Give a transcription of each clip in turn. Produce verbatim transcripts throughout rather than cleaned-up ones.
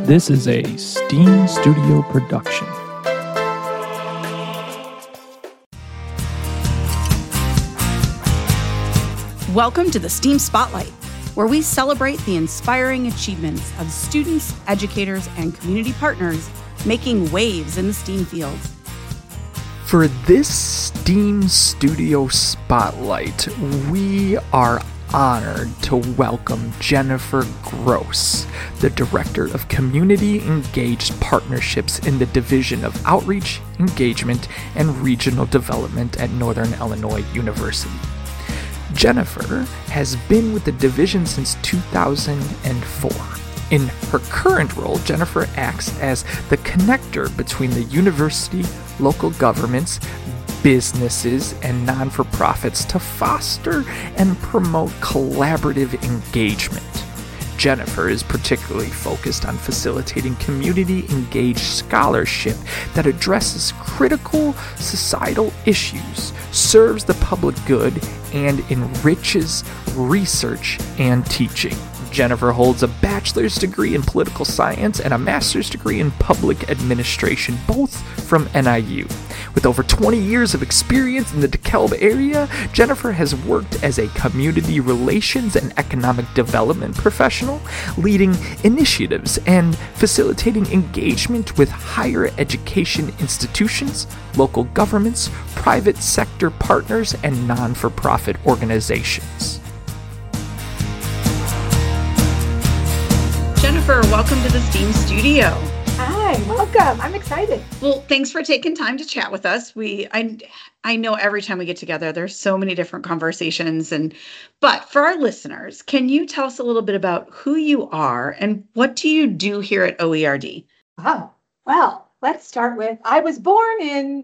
This is a Steam Studio production. Welcome to the STEAM Spotlight, where we celebrate the inspiring achievements of students, educators, and community partners making waves in the STEAM fields. For this STEAM Studio Spotlight, we are honored to welcome Jennifer Gross, the Director of Community Engaged Partnerships in the Division of Outreach, Engagement, and Regional Development at Northern Illinois University. Jennifer has been with the division since two thousand four. In her current role, Jennifer acts as the connector between the university, local governments, businesses, and non-for-profits to foster and promote collaborative engagement. Jennifer is particularly focused on facilitating community-engaged scholarship that addresses critical societal issues, serves the public good, and enriches research and teaching. Jennifer holds a bachelor's degree in political science and a master's degree in public administration, both from N I U. With over twenty years of experience in the DeKalb area, Jennifer has worked as a community relations and economic development professional, leading initiatives and facilitating engagement with higher education institutions, local governments, private sector partners, and non-for-profit organizations. Jennifer, welcome to the STEAM Studio. Hi, welcome. I'm excited. Well, thanks for taking time to chat with us. We, I, I know every time we get together, there's so many different conversations, and but for our listeners, can you tell us a little bit about who you are and what do you do here at O E R D? Oh, well, let's start with I was born in.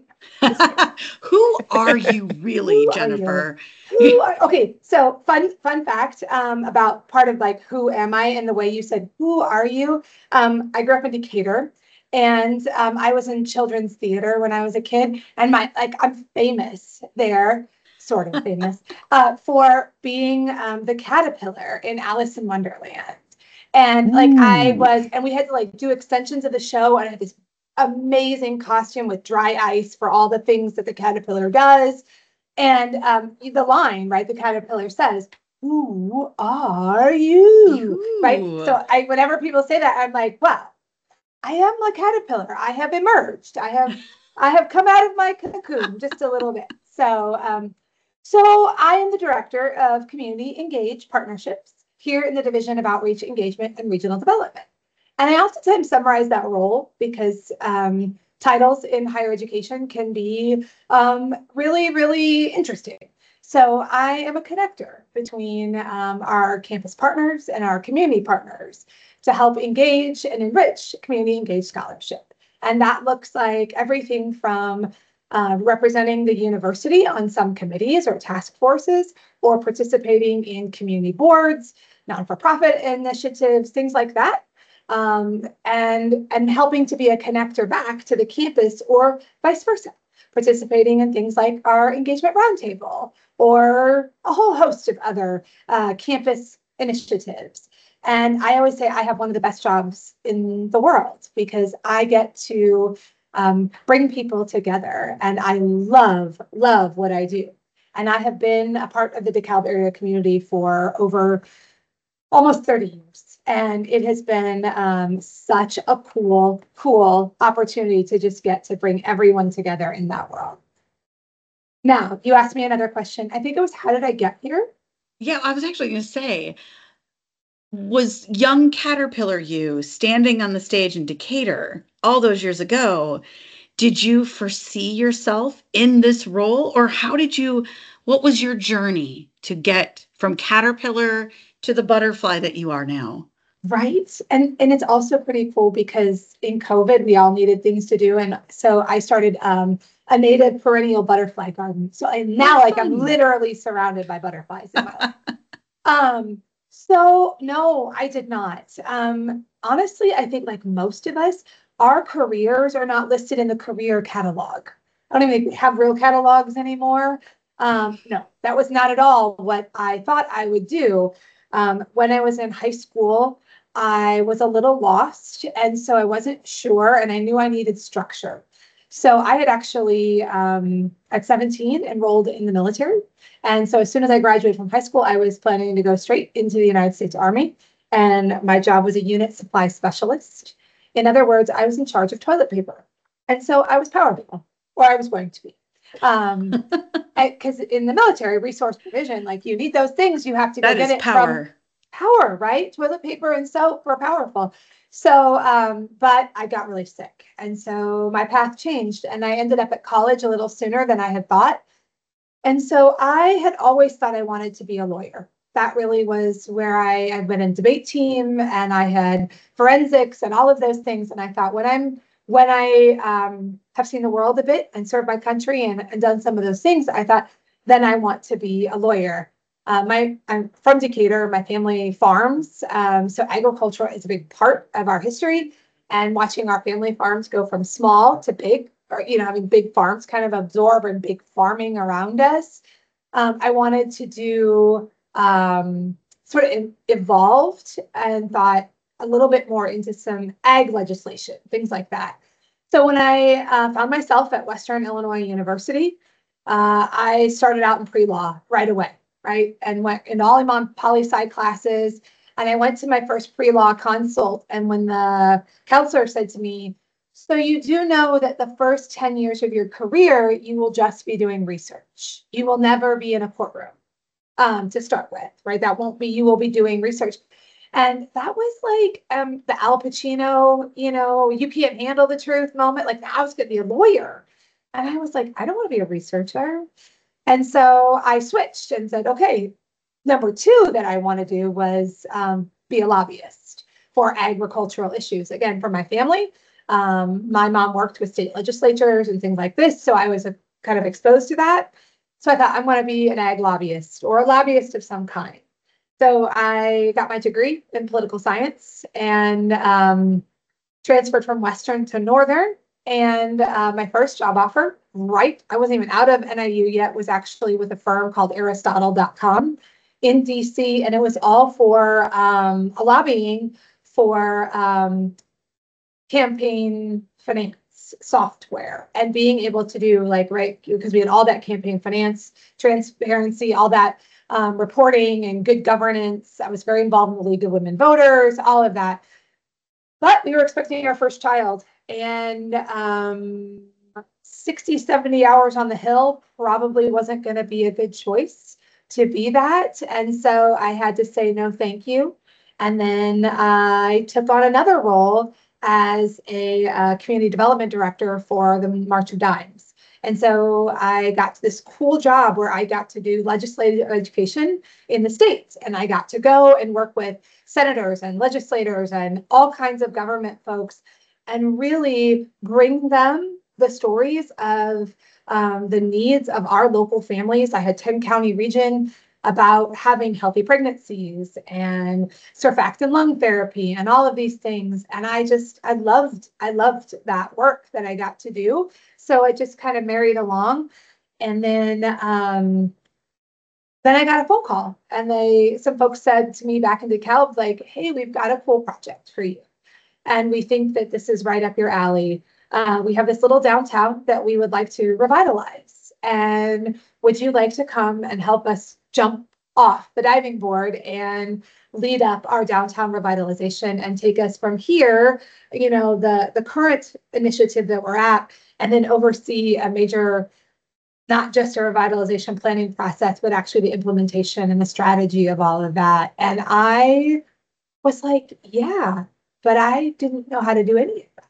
Who are you really, Who Jennifer? Are you? Who are, okay, so fun fun fact um, about part of like who am I and the way you said who are you. Um, I grew up in Decatur, and um, I was in children's theater when I was a kid, and my like I'm famous there, sort of famous, uh, for being um, the caterpillar in Alice in Wonderland. And like Ooh. I was, and we had to like do extensions of the show, and I had this amazing costume with dry ice for all the things that the caterpillar does. And um, the line, right, the caterpillar says, "Who are you?" Ooh. Right? So I, whenever people say that, I'm like, well, I am a caterpillar. I have emerged. I have, I have come out of my cocoon just a little bit. So, um, so I am the Director of Community Engaged Partnerships here in the Division of Outreach, Engagement, and Regional Development. And I oftentimes summarize that role because um, titles in higher education can be um, really, really interesting. So I am a connector between um, our campus partners and our community partners to help engage and enrich community engaged scholarship. And that looks like everything from uh, representing the university on some committees or task forces, or participating in community boards, non-for-profit initiatives, things like that. Um, and, and helping to be a connector back to the campus or vice versa, participating in things like our engagement roundtable or a whole host of other uh, campus initiatives. And I always say I have one of the best jobs in the world because I get to um, bring people together, and I love, love what I do. And I have been a part of the DeKalb area community for over almost thirty years. And it has been um, such a cool, cool opportunity to just get to bring everyone together in that world. Now, you asked me another question. I think it was, how did I get here? Yeah, I was actually going to say, was young caterpillar you standing on the stage in Decatur all those years ago, did you foresee yourself in this role? Or how did you, what was your journey to get from caterpillar to the butterfly that you are now? Right. And and it's also pretty cool because in COVID, we all needed things to do. And so I started um, a native perennial butterfly garden. So and now like I'm literally surrounded by butterflies in my life. Um, so no, I did not. Um, honestly, I think like most of us, our careers are not listed in the career catalog. I don't even have real catalogs anymore. Um, no, that was not at all what I thought I would do. Um, when I was in high school, I was a little lost. And so I wasn't sure, and I knew I needed structure. So I had actually, um, at seventeen, enrolled in the military. And so as soon as I graduated from high school, I was planning to go straight into the United States Army. And my job was a unit supply specialist. In other words, I was in charge of toilet paper. And so I was powerful, or I was going to be. Um, because in the military, resource provision, like you need those things, you have to go That get is it power. from power, right? Toilet paper and soap were powerful. So, um, but I got really sick. And so my path changed, and I ended up at college a little sooner than I had thought. And so I had always thought I wanted to be a lawyer. That really was where I had been in debate team, and I had forensics and all of those things. And I thought when I'm when I um, have seen the world a bit and served my country and, and done some of those things, I thought then I want to be a lawyer. Uh, my I'm from Decatur. My family farms, um, so agriculture is a big part of our history. And watching our family farms go from small to big, or you know, having big farms kind of absorb and big farming around us, um, I wanted to do um, sort of evolved and thought a little bit more into some ag legislation, things like that. So when I uh, found myself at Western Illinois University, uh, I started out in pre-law right away, right? And went in all my poli-sci classes. And I went to my first pre-law consult. And when the counselor said to me, so you do know that the first ten years of your career, you will just be doing research. You will never be in a courtroom um, to start with, right? That won't be, you will be doing research. And that was like um, the Al Pacino, you know, you can't handle the truth moment. Like I was going to be a lawyer. And I was like, I don't want to be a researcher. And so I switched and said, okay, number two that I want to do was um, be a lobbyist for agricultural issues. Again, for my family, um, my mom worked with state legislatures and things like this. So I was a, kind of exposed to that. So I thought I want to be an ag lobbyist or a lobbyist of some kind. So I got my degree in political science and um, transferred from Western to Northern. And uh, my first job offer, right, I wasn't even out of N I U yet, was actually with a firm called Aristotle dot com in D C. And it was all for um, a lobbying for um, campaign finance software and being able to do like, right, because we had all that campaign finance, transparency, all that um, reporting and good governance. I was very involved in the League of Women Voters, all of that. But we were expecting our first child, and um, sixty, seventy hours on the Hill probably wasn't going to be a good choice to be that. And so I had to say no, thank you. And then I took on another role as a uh, community development director for the March of Dimes. And so I got this cool job where I got to do legislative education in the states. And I got to go and work with senators and legislators and all kinds of government folks and really bring them the stories of um, the needs of our local families. I had ten county region about having healthy pregnancies and surfactant lung therapy and all of these things. And I just, I loved, I loved that work that I got to do. So it just kind of married along. And then, um, then I got a phone call and they, some folks said to me back in DeKalb, like, hey, we've got a cool project for you. And we think that this is right up your alley. Uh, we have this little downtown that we would like to revitalize. And would you like to come and help us jump off the diving board and lead up our downtown revitalization and take us from here, you know, the, the current initiative that we're at, and then oversee a major, not just a revitalization planning process, but actually the implementation and the strategy of all of that. And I was like, yeah, but I didn't know how to do any of that.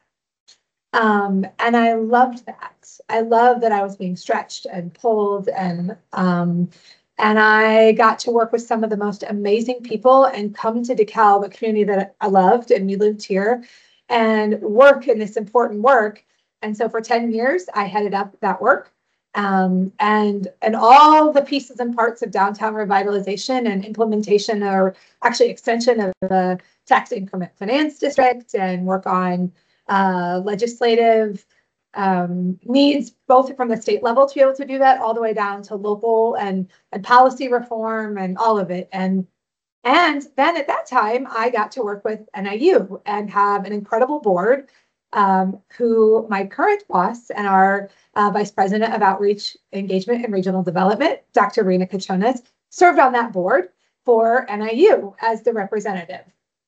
Um, and I loved that. I loved that I was being stretched and pulled and, um, and I got to work with some of the most amazing people and come to DeKalb, a community that I loved, and we lived here and work in this important work. And so for ten years, I headed up that work. Um, and and all the pieces and parts of downtown revitalization and implementation, or actually extension of the tax increment finance district, and work on uh, legislative um, needs, both from the state level to be able to do that, all the way down to local and, and policy reform and all of it. And And then at that time, I got to work with N I U and have an incredible board um, who my current boss and our uh, Vice President of Outreach, Engagement, and Regional Development, Doctor Rena Cachonas, served on that board for N I U as the representative.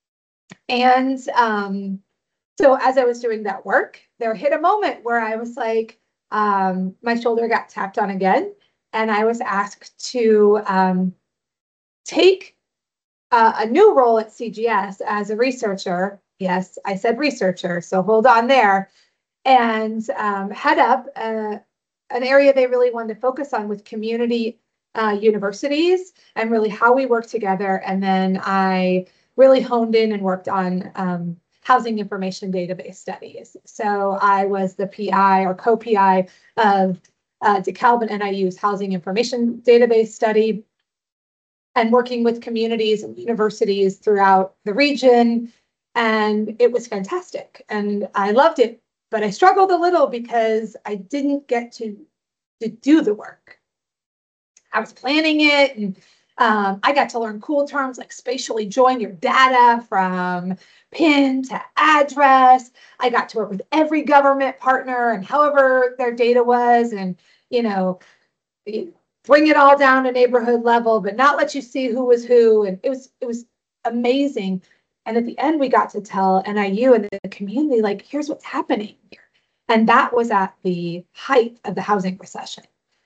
And um, so as I was doing that work, there hit a moment where I was like, um, my shoulder got tapped on again, and I was asked to um, take uh, a new role at C G S as a researcher. Yes, I said researcher, so hold on there. And um, head up uh, an area they really wanted to focus on with community uh, universities and really how we work together. And then I really honed in and worked on um, housing information database studies. So I was the P I or co-P I of uh, DeKalb and N I U's housing information database study, and working with communities and universities throughout the region. And it was fantastic. And I loved it, but I struggled a little because I didn't get to, to do the work. I was planning it, and um, I got to learn cool terms like spatially join your data from PIN to address. I got to work with every government partner and however their data was, and, you know, bring it all down to neighborhood level, but not let you see who was who. And it was, it was amazing. And at the end, we got to tell N I U and the community, like, here's what's happening here. And that was at the height of the housing recession.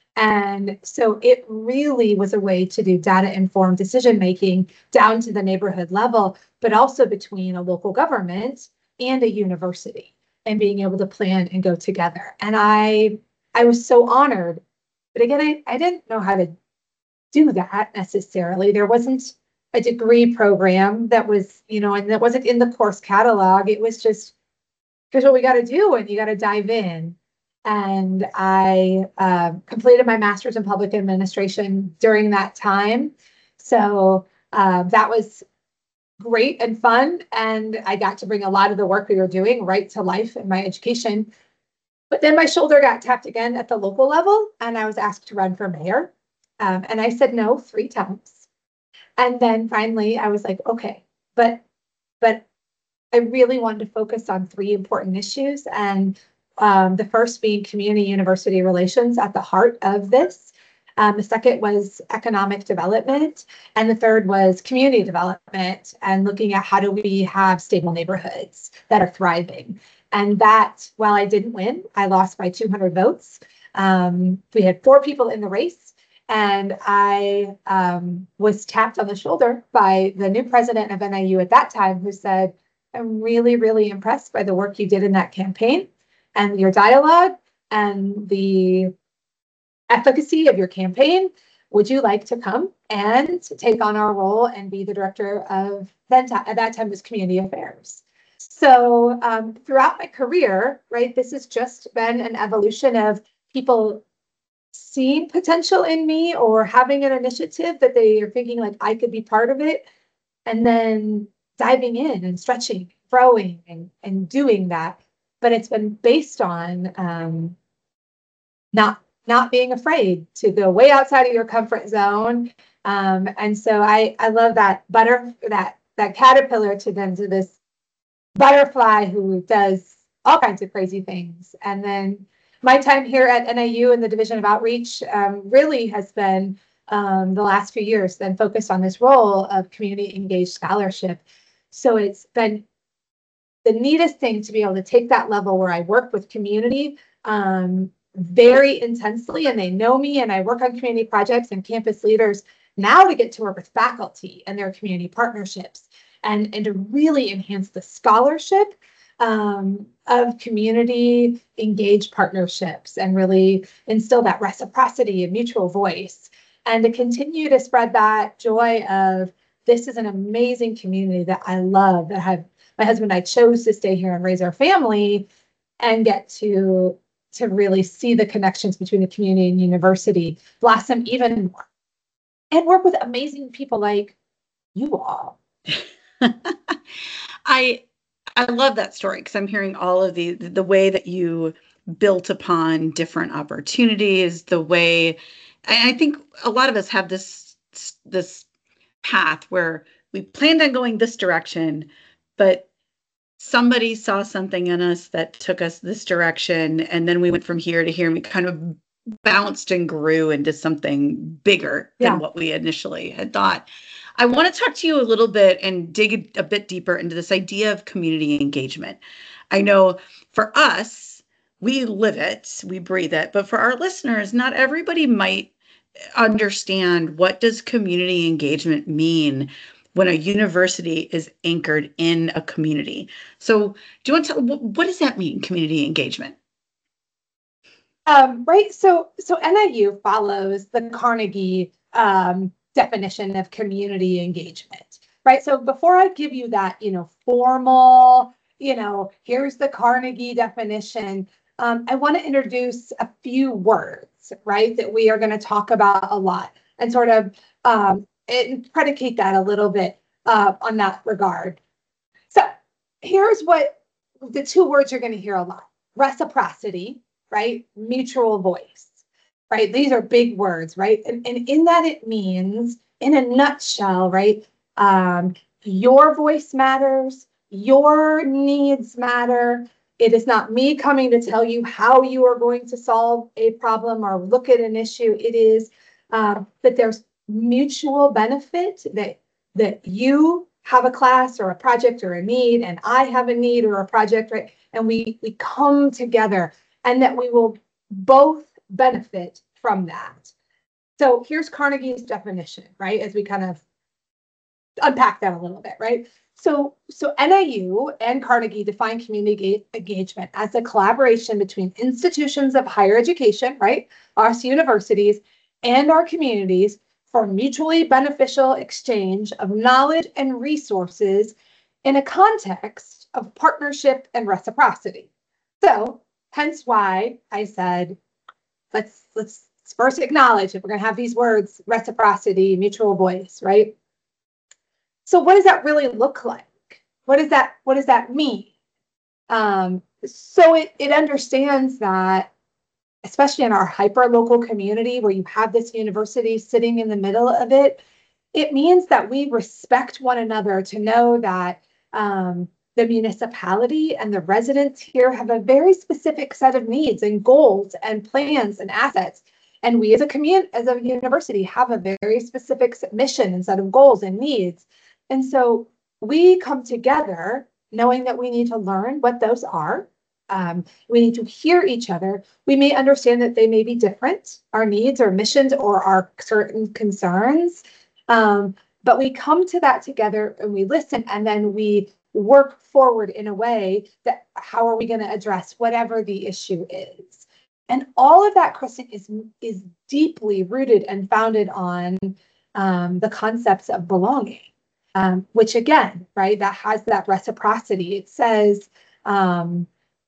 And so it really was a way to do data-informed decision-making down to the neighborhood level, but also between a local government and a university, and being able to plan and go together. And I, I was so honored. But again, I, I didn't know how to do that necessarily. There wasn't a degree program that was, you know, and that wasn't in the course catalog. It was just, here's what we got to do, and you got to dive in. And I uh, completed my master's in public administration during that time. So uh, that was great and fun. And I got to bring a lot of the work we were doing right to life in my education. But then my shoulder got tapped again at the local level, and I was asked to run for mayor. Um, and I said no three times. And then finally I was like, okay, but, but I really wanted to focus on three important issues. And um, the first being community university relations at the heart of this. Um, the second was economic development. And the third was community development and looking at how do we have stable neighborhoods that are thriving. And that, while I didn't win, I lost by two hundred votes. Um, we had four people in the race, and I um, was tapped on the shoulder by the new president of N I U at that time, who said, I'm really, really impressed by the work you did in that campaign and your dialogue and the efficacy of your campaign. Would you like to come and take on our role and be the director of, then at that time was community affairs. So um, throughout my career, right, this has just been an evolution of people seeing potential in me or having an initiative that they are thinking like I could be part of it, and then diving in and stretching, growing, and, and doing that. But it's been based on um, not not being afraid to go way outside of your comfort zone. Um, and so I I love that butter that that caterpillar to then to this butterfly who does all kinds of crazy things. And then my time here at N I U in the Division of Outreach um, really has been um, the last few years then focused on this role of community engaged scholarship. So it's been the neatest thing to be able to take that level where I work with community um, very intensely, and they know me, and I work on community projects and campus leaders, now to get to work with faculty and their community partnerships and, and to really enhance the scholarship um, of community engaged partnerships and really instill that reciprocity and mutual voice, and to continue to spread that joy of this is an amazing community that I love, that have my husband and I chose to stay here and raise our family, and get to to really see the connections between the community and university blossom even more, and work with amazing people like you all. I I love that story because I'm hearing all of the the way that you built upon different opportunities, the way, and I think a lot of us have this this path where we planned on going this direction, but somebody saw something in us that took us this direction, and then we went from here to here, and we kind of bounced and grew into something bigger than Yeah. what we initially had thought. I want to talk to you a little bit and dig a, a bit deeper into this idea of community engagement. I know for us, we live it, we breathe it, but for our listeners, not everybody might understand, what does community engagement mean when a university is anchored in a community? So do you want to tell, what does that mean, community engagement? Um, right. So, so N I U follows the Carnegie um, definition of community engagement, right? So before I give you that, you know, formal, you know, here's the Carnegie definition, um, I want to introduce a few words, right, that we are going to talk about a lot and sort of um, and predicate that a little bit uh, on that regard. So here's what the two words you're going to hear a lot: reciprocity, right? Mutual voice, right? These are big words, right? And, and in that, it means, in a nutshell, right? Um, your voice matters, your needs matter. It is not me coming to tell you how you are going to solve a problem or look at an issue. It is um, that there's mutual benefit, that that you have a class or a project or a need, and I have a need or a project, right? And we we come together, and that we will both benefit from that. So here's Carnegie's definition, right? As we kind of unpack that a little bit, right? So, so N I U and Carnegie define community engagement as a collaboration between institutions of higher education, right, us universities, and our communities for mutually beneficial exchange of knowledge and resources in a context of partnership and reciprocity. So, hence why I said, let's let's first acknowledge if we're going to have these words: reciprocity, mutual voice, right? So what does that really look like? What does that what does that mean? Um, so it it understands that, especially in our hyper-local community where you have this university sitting in the middle of it, it means that we respect one another, to know that um, the municipality and the residents here have a very specific set of needs and goals and plans and assets. And we as a community, as a university, have a very specific mission and set of goals and needs. And so we come together knowing that we need to learn what those are. Um, we need to hear each other. We may understand that they may be different, our needs or missions or our certain concerns. Um, but we come to that together and we listen, and then we work forward in a way that, how are we going to address whatever the issue is? And all of that, Kristen, is, is deeply rooted and founded on um, the concepts of belonging. Um, which again, right, that has that reciprocity. It says, um,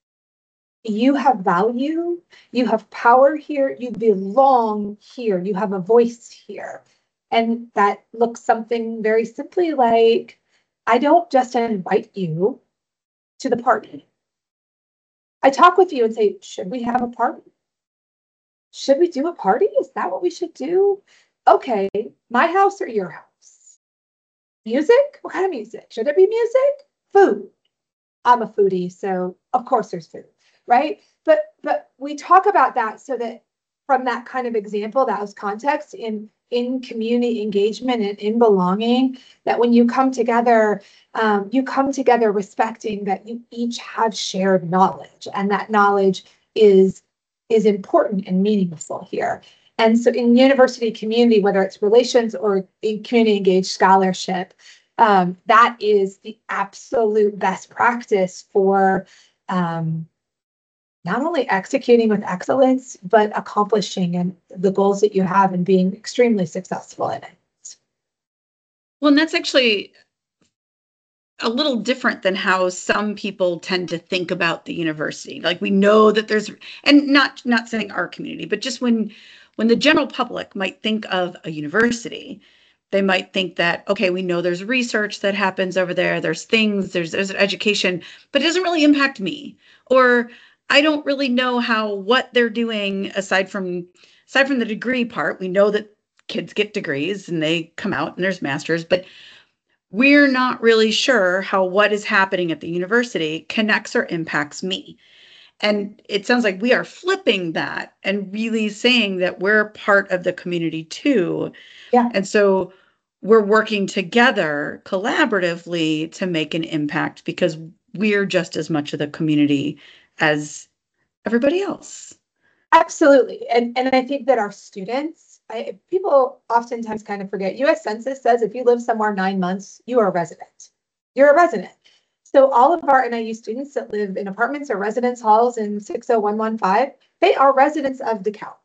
you have value, you have power here, you belong here, you have a voice here. And that looks something very simply like, I don't just invite you to the party. I talk with you and say, should we have a party? Should we do a party? Is that what we should do? Okay, my house or your house? Music? What kind of music? Should it be music? Food. I'm a foodie, so of course there's food, right? But but we talk about that so that from that kind of example, that was context in in community engagement and in belonging, that when you come together, um, you come together respecting that you each have shared knowledge, and that knowledge is is important and meaningful here. And so in university community, whether it's relations or in community engaged scholarship, um, that is the absolute best practice for um, not only executing with excellence, but accomplishing and the goals that you have and being extremely successful in it. Well, and that's actually a little different than how some people tend to think about the university. Like, we know that there's, and not not saying our community, but just when when the general public might think of a university, they might think that, okay, we know there's research that happens over there, there's things, there's there's education, but it doesn't really impact me. Or I don't really know how what they're doing aside from aside from the degree part. We know that kids get degrees and they come out and there's masters, but we're not really sure how what is happening at the university connects or impacts me. And it sounds like we are flipping that and really saying that we're part of the community too. Yeah. And so we're working together collaboratively to make an impact because we're just as much of the community as everybody else. Absolutely. And, and I think that our students, I, people oftentimes kind of forget, U S Census says if you live somewhere nine months, you are a resident. You're a resident. So all of our N I U students that live in apartments or residence halls in six oh one one five, they are residents of DeKalb.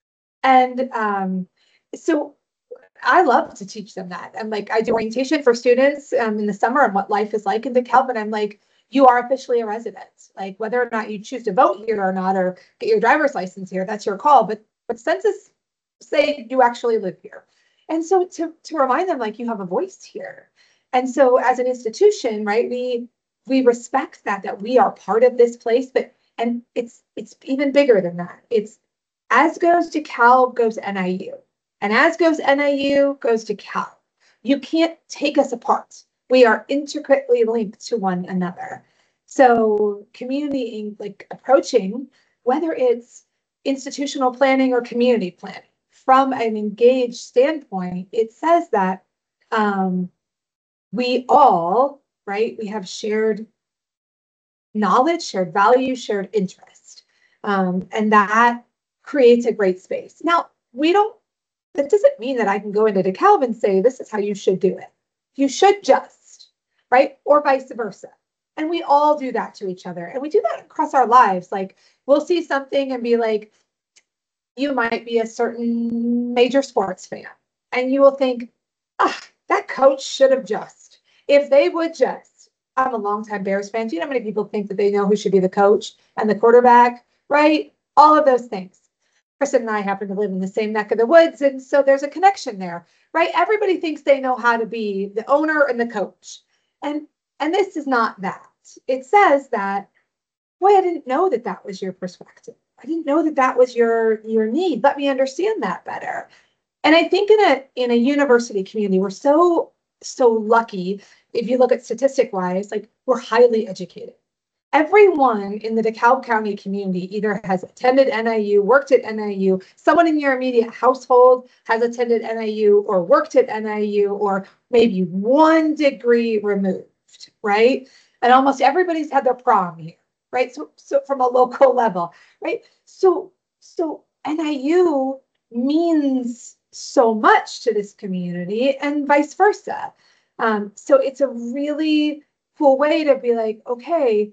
And um, so I love to teach them that. I'm like, I do orientation for students um, in the summer on what life is like in DeKalb. And I'm like, you are officially a resident. Like whether or not you choose to vote here or not, or get your driver's license here, that's your call. But but census say you actually live here. And so to, to remind them, like, you have a voice here. And so as an institution, right, we we respect that, that we are part of this place, but and it's it's even bigger than that. It's as goes DeKalb goes N I U. And as goes N I U goes DeKalb. You can't take us apart. We are intricately linked to one another. So community like approaching, whether it's institutional planning or community planning, from an engaged standpoint, it says that um, we all, right, we have shared knowledge, shared value, shared interest. Um, and that creates a great space. Now, we don't, that doesn't mean that I can go into DeKalb and say, this is how you should do it. You should just, right? Or vice versa. And we all do that to each other. And we do that across our lives. Like we'll see something and be like, you might be a certain major sports fan. And you will think, ah, that coach should have just, if they would just, I'm a longtime Bears fan. Do you know how many people think that they know who should be the coach and the quarterback, right? All of those things. Kristen and I happen to live in the same neck of the woods. And so there's a connection there, right? Everybody thinks they know how to be the owner and the coach. And, and this is not that. It says that, boy, I didn't know that that was your perspective. I didn't know that that was your, your need. Let me understand that better. And I think in a, in a university community, we're so, so lucky. If you look at statistic wise, like we're highly educated. Everyone in the DeKalb County community either has attended N I U, worked at N I U, someone in your immediate household has attended N I U or worked at N I U, or maybe one degree removed, right? And almost everybody's had their prom here, right? So, so from a local level, right? So, so N I U means so much to this community and vice versa. Um, so it's a really cool way to be like, okay,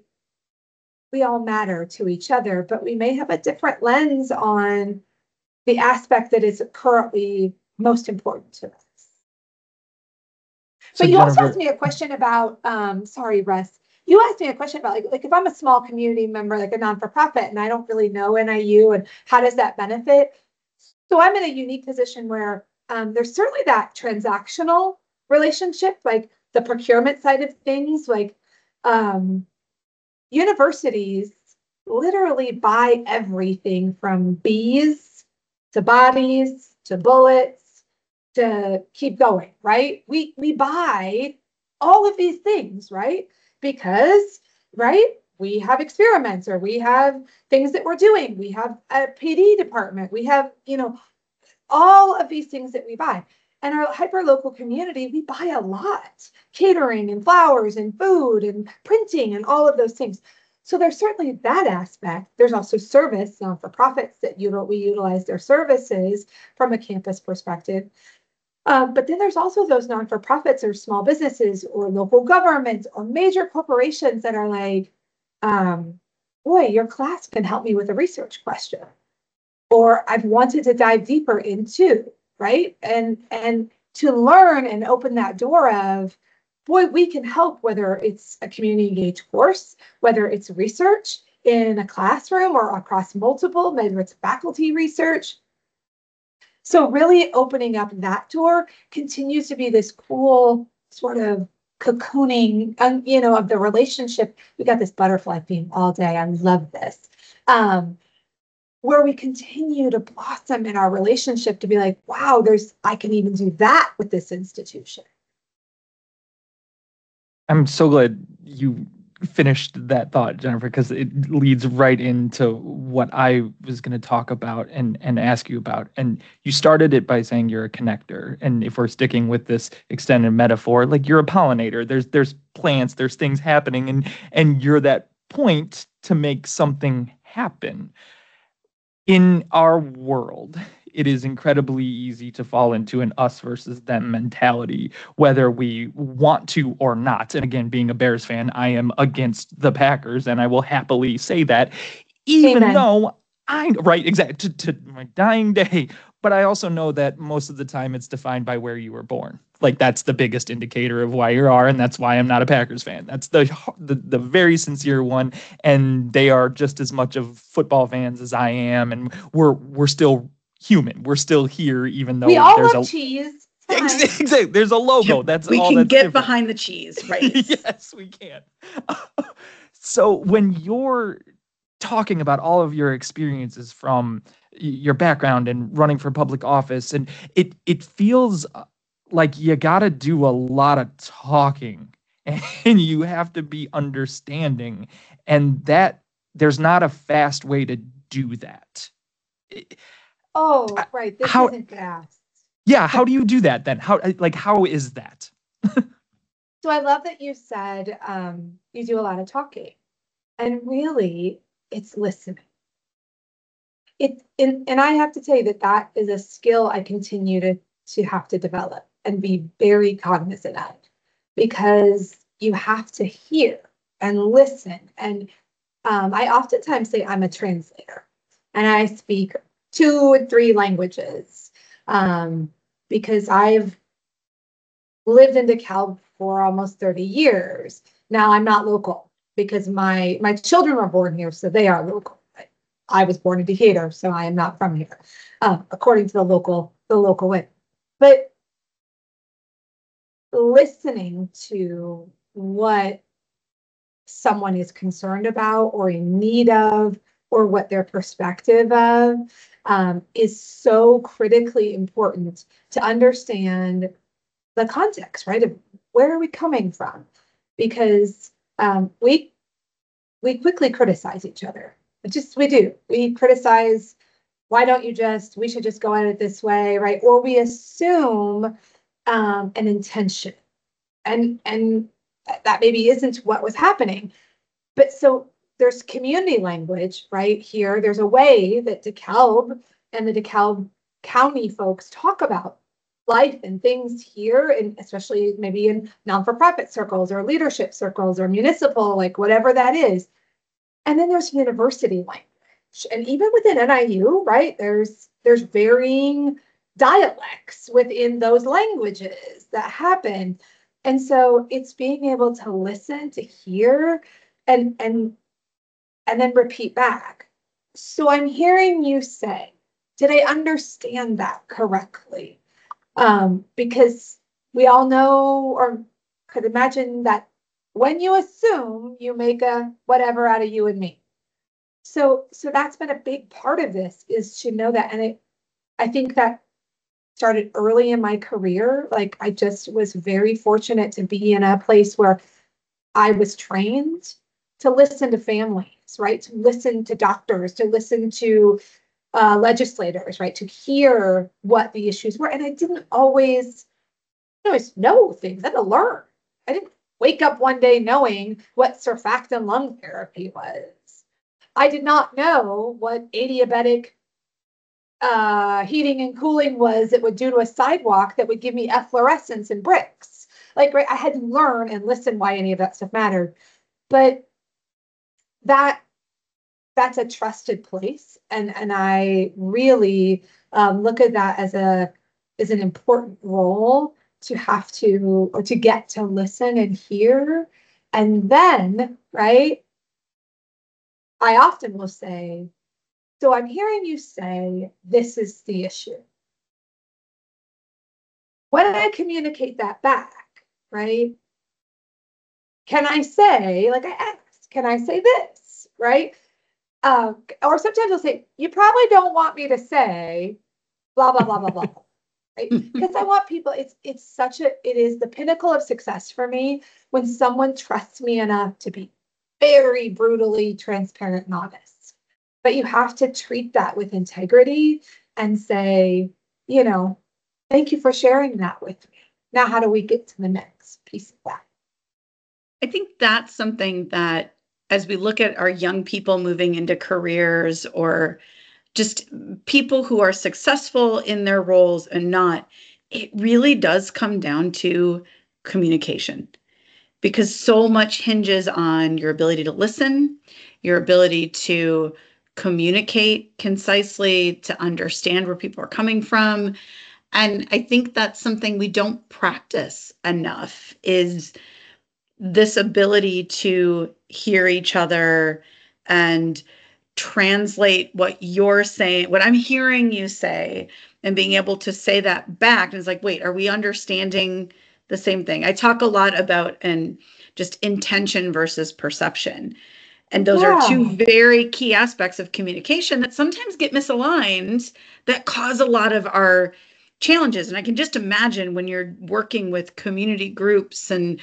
we all matter to each other, but we may have a different lens on the aspect that is currently most important to us. So but you Jennifer, also asked me a question about, um, sorry, Russ, you asked me a question about like, like if I'm a small community member, like a non-for-profit, and I don't really know N I U and how does that benefit? So I'm in a unique position where um, there's certainly that transactional relationship, like the procurement side of things, like um, universities literally buy everything from bees to bodies to bullets to keep going, right? We we buy all of these things, right? Because, right, we have experiments or we have things that we're doing. We have a P D department. We have, you know, all of these things that we buy. And our hyper-local community, we buy a lot. Catering and flowers and food and printing and all of those things. So there's certainly that aspect. There's also service, non-for-profits that util- we utilize their services from a campus perspective. Um, but then there's also those non-for-profits or small businesses or local governments or major corporations that are like, um, boy, your class can help me with a research question. Or I've wanted to dive deeper into, right? And, and to learn and open that door of, boy, we can help, whether it's a community engaged course, whether it's research in a classroom or across multiple, whether it's faculty research. So really opening up that door continues to be this cool sort of cocooning, um, you know, of the relationship. We got this butterfly theme all day. I love this. Um, where we continue to blossom in our relationship to be like, wow, there's, I can even do that with this institution. I'm so glad you finished that thought, Jennifer, because it leads right into what I was going to talk about and, and ask you about. And you started it by saying you're a connector. And if we're sticking with this extended metaphor, like you're a pollinator, there's there's plants, there's things happening, and and you're that point to make something happen. In our world, it is incredibly easy to fall into an us versus them mentality, whether we want to or not. And again, being a Bears fan, I am against the Packers, and I will happily say that, even Amen. though I, right, exactly, to, to my dying day. But I also know that most of the time it's defined by where you were born. Like that's the biggest indicator of why you are, and that's why I'm not a Packers fan. That's the the, the very sincere one, and they are just as much of football fans as I am, and we're we're still human. We're still here, even though We all there's love a cheese. exactly there's a logo. That's we all can that's get different. behind the cheese, right? Yes, we can. So when you're talking about all of your experiences from your background and running for public office, and it it feels like you got to do a lot of talking and you have to be understanding, and that there's not a fast way to do that. Oh, right. This how, isn't fast. Yeah, how do you do that then? How like how is that? So I love that you said um, you do a lot of talking, and really, it's listening. It and, and I have to tell you that that is a skill I continue to to have to develop and be very cognizant of, because you have to hear and listen. And um, I oftentimes say I'm a translator, and I speak two and three languages um, because I've lived in DeKalb for almost thirty years. Now I'm not local because my my children were born here, so they are local. I was born in Decatur, so I am not from here, uh, according to the local the local way. But listening to what someone is concerned about or in need of, or what their perspective of, um, is so critically important to understand the context, right? Of where are we coming from? Because um, we we quickly criticize each other. It just we do. We criticize. Why don't you just? We should just go at it this way, right? Or we assume um, an intention, and and that maybe isn't what was happening. But so there's community language right here. There's a way that DeKalb and the DeKalb County folks talk about life and things here, and especially maybe in non-for-profit circles or leadership circles or municipal, like whatever that is. And then there's university language. And even within N I U, right, there's there's varying dialects within those languages that happen. And so it's being able to listen, to hear, and and and then repeat back. So I'm hearing you say, did I understand that correctly? Um, because we all know or could imagine that when you assume, you make a whatever out of you and me. So, so that's been a big part of this, is to know that. And it, I think that started early in my career. Like I just was very fortunate to be in a place where I was trained to listen to families, right? To listen to doctors, to listen to uh, legislators, right? To hear what the issues were. And I didn't always, always know things. I had to learn. I didn't wake up one day knowing what surfactant lung therapy was. I did not know what adiabatic uh, heating and cooling was that would do to a sidewalk that would give me efflorescence and bricks. Like, right, I had to learn and listen why any of that stuff mattered. But that that's a trusted place, and and I really um, look at that as a as an important role to have to or to get to listen and hear. And then, right, I often will say, so I'm hearing you say this is the issue. When I communicate that back, right, can I say, like I asked, can I say this, right? Um, or sometimes they'll say, you probably don't want me to say blah, blah, blah, blah, blah. Right? Because I want people, it's it's such a, it is the pinnacle of success for me when someone trusts me enough to be very brutally transparent and honest. But you have to treat that with integrity and say, you know, thank you for sharing that with me. Now, how do we get to the next piece of that? I think that's something that as we look at our young people moving into careers or just people who are successful in their roles and not, it really does come down to communication because so much hinges on your ability to listen, your ability to communicate concisely, to understand where people are coming from. And I think that's something we don't practice enough is this ability to hear each other and translate what you're saying, what I'm hearing you say, and being able to say that back. And it's like, wait, are we understanding the same thing? I talk a lot about and just intention versus perception. And those yeah. are two very key aspects of communication that sometimes get misaligned that cause a lot of our challenges. And I can just imagine when you're working with community groups and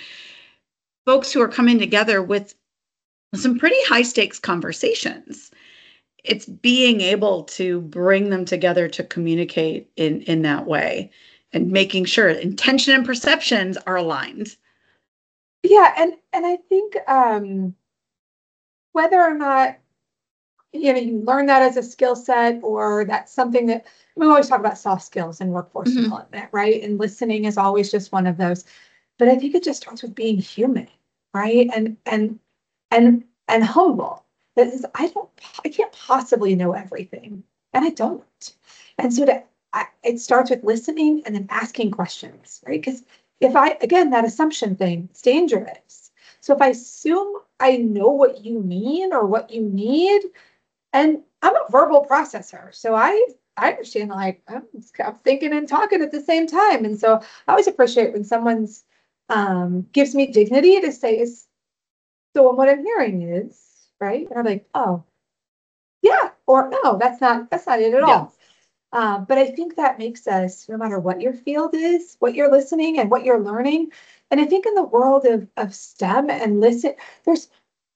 folks who are coming together with some pretty high stakes conversations, it's being able to bring them together to communicate in, in that way and making sure intention and perceptions are aligned. Yeah. And, and I think um, whether or not, you know, you learn that as a skill set or that's something that we always talk about soft skills and workforce mm-hmm. development, right? And listening is always just one of those. But I think it just starts with being human, right? And, and, and, and humble. That is, I don't, I can't possibly know everything, and I don't. And so that I, it starts with listening and then asking questions, right? Because if I, again, that assumption thing, it's dangerous. So if I assume I know what you mean or what you need, and I'm a verbal processor, so I, I understand like I'm, I'm thinking and talking at the same time, and so I always appreciate when someone's um, gives me dignity to say, "Is so what I'm hearing is." Right. And I'm like, oh, yeah, or no, that's not, that's not it at all. Yeah. Um, but I think that makes us, no matter what your field is, what you're listening and what you're learning. And I think in the world of, of STEM and listen, there's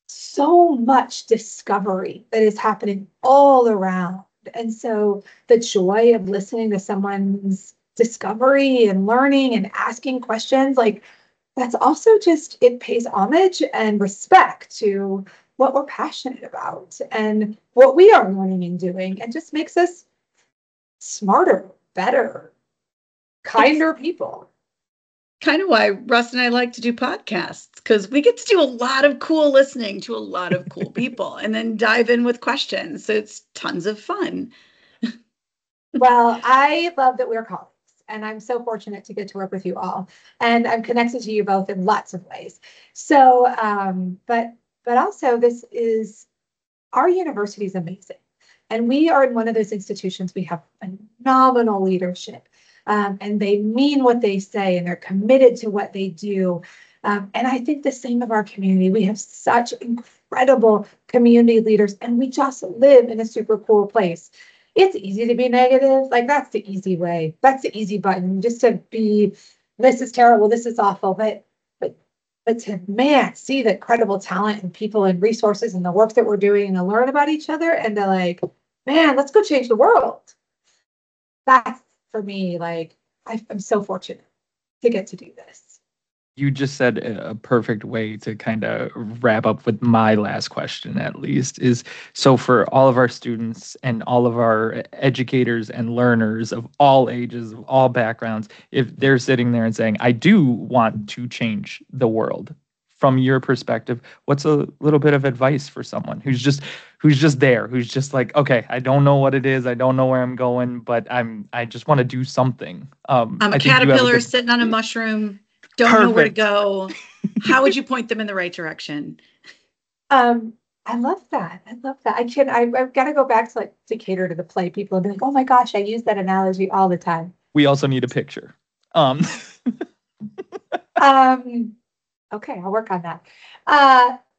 so much discovery that is happening all around. And so the joy of listening to someone's discovery and learning and asking questions, like that's also just, it pays homage and respect to what we're passionate about and what we are learning and doing, and just makes us smarter, better, kinder it's people. Kind of why Russ and I like to do podcasts, because we get to do a lot of cool listening to a lot of cool people and then dive in with questions. So it's tons of fun. Well, I love that we're colleagues, and I'm so fortunate to get to work with you all. And I'm connected to you both in lots of ways. So, um, but But also this is, our university is amazing. And we are in one of those institutions, we have phenomenal leadership. Um, and they mean what they say and they're committed to what they do. Um, and I think the same of our community. We have such incredible community leaders and we just live in a super cool place. It's easy to be negative. Like that's the easy way. That's the easy button, just to be, this is terrible, this is awful. But But to, man, see the incredible talent and people and resources and the work that we're doing and to learn about each other and to like, man, let's go change the world. That's for me, like, I, I'm so fortunate to get to do this. You just said a perfect way to kind of wrap up with my last question, at least, is so for all of our students and all of our educators and learners of all ages, of all backgrounds, if they're sitting there and saying, I do want to change the world, from your perspective, what's a little bit of advice for someone who's just who's just there, who's just like, okay, I don't know what it is, I don't know where I'm going, but I'm I just want to do something. Um, I'm a I caterpillar a good, sitting on a mushroom. Don't Perfect. know where to go. How would you point them in the right direction? Um, I love that. I love that. I can. I, I've got to go back to like Decatur to the play people and be like, oh my gosh, I use that analogy all the time. We also need a picture. Um. um. Okay, I'll work on that. Uh,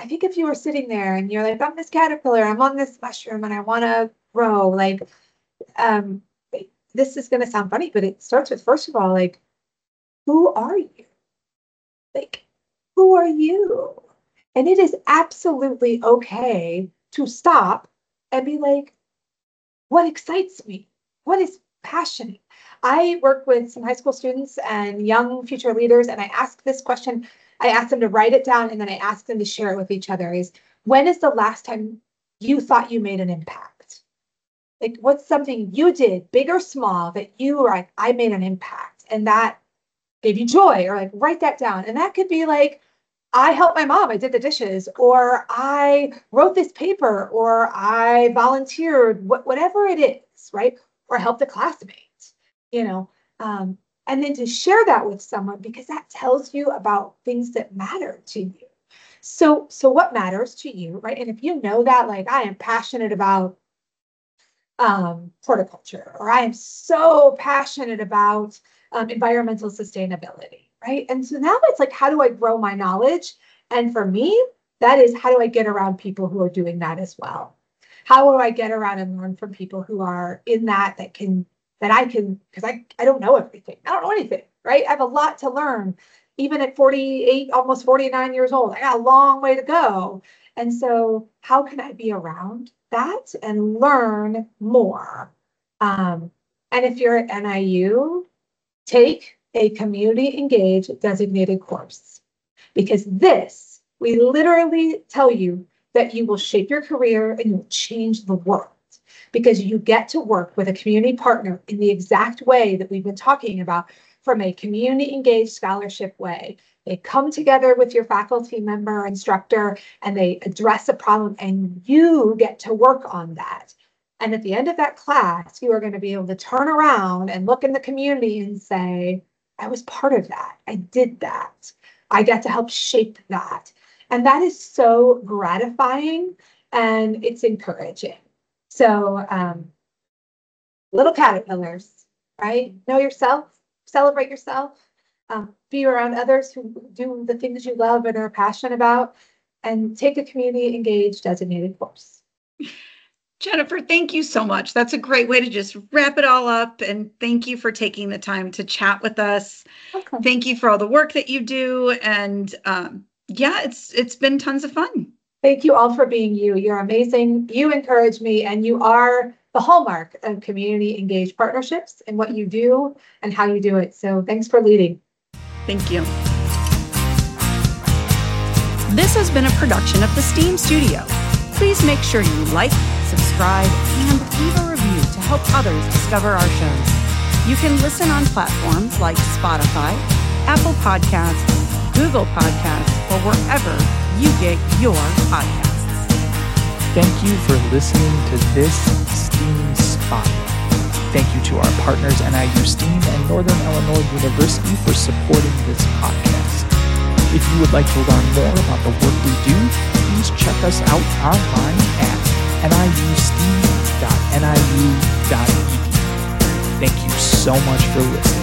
I think if you were sitting there and you're like, I'm this caterpillar, I'm on this mushroom and I want to grow, like, um, this is going to sound funny, but it starts with, first of all, like, who are you? Like, who are you? And it is absolutely okay to stop and be like, what excites me? What is passionate? I work with some high school students and young future leaders, and I ask this question. I ask them to write it down, and then I ask them to share it with each other. Is, when is the last time you thought you made an impact? Like, what's something you did, big or small, that you were like, I made an impact, and that gave you joy? Or like, write that down. And that could be like, I helped my mom, I did the dishes, or I wrote this paper, or I volunteered, wh- whatever it is, right? Or helped a classmate, you know, um, and then to share that with someone, because that tells you about things that matter to you. So, so what matters to you, right? And if you know that, like, I am passionate about um, horticulture, or I am so passionate about um, environmental sustainability, right? And so now it's like, how do I grow my knowledge? And for me, that is, how do I get around people who are doing that as well? How do I get around and learn from people who are in that, that can, that I can, because I, I don't know everything. I don't know anything, right? I have a lot to learn. Even at forty-eight, almost forty-nine years old, I got a long way to go. And so how can I be around that and learn more? Um, and if you're at N I U, take a community engaged designated course, because this, we literally tell you that you will shape your career and you will change the world, because you get to work with a community partner in the exact way that we've been talking about, from a community engaged scholarship way. They come together with your faculty member, instructor, and they address a problem, and you get to work on that. And at the end of that class, you are going to be able to turn around and look in the community and say, I was part of that. I did that. I got to help shape that. And that is so gratifying, and it's encouraging. So um, little caterpillars, right? Know yourself, celebrate yourself, um, be around others who do the things you love and are passionate about, and take a community engaged designated course. Jennifer, thank you so much. That's a great way to just wrap it all up. And thank you for taking the time to chat with us. Okay. Thank you for all the work that you do. And um, yeah, it's it's been tons of fun. Thank you all for being you. You're amazing. You encourage me, and you are the hallmark of community engaged partnerships and what you do and how you do it. So thanks for leading. Thank you. This has been a production of the STEAM Studio. Please make sure you like, subscribe, and leave a review to help others discover our shows. You can listen on platforms like Spotify, Apple Podcasts, Google Podcasts, or wherever you get your podcasts. Thank you for listening to this STEAM Spotlight. Thank you to our partners N I U STEAM and Northern Illinois University for supporting this podcast. If you would like to learn more about the work we do, please check us out online at N I U steam dot N I U dot E D U. Thank you so much for listening.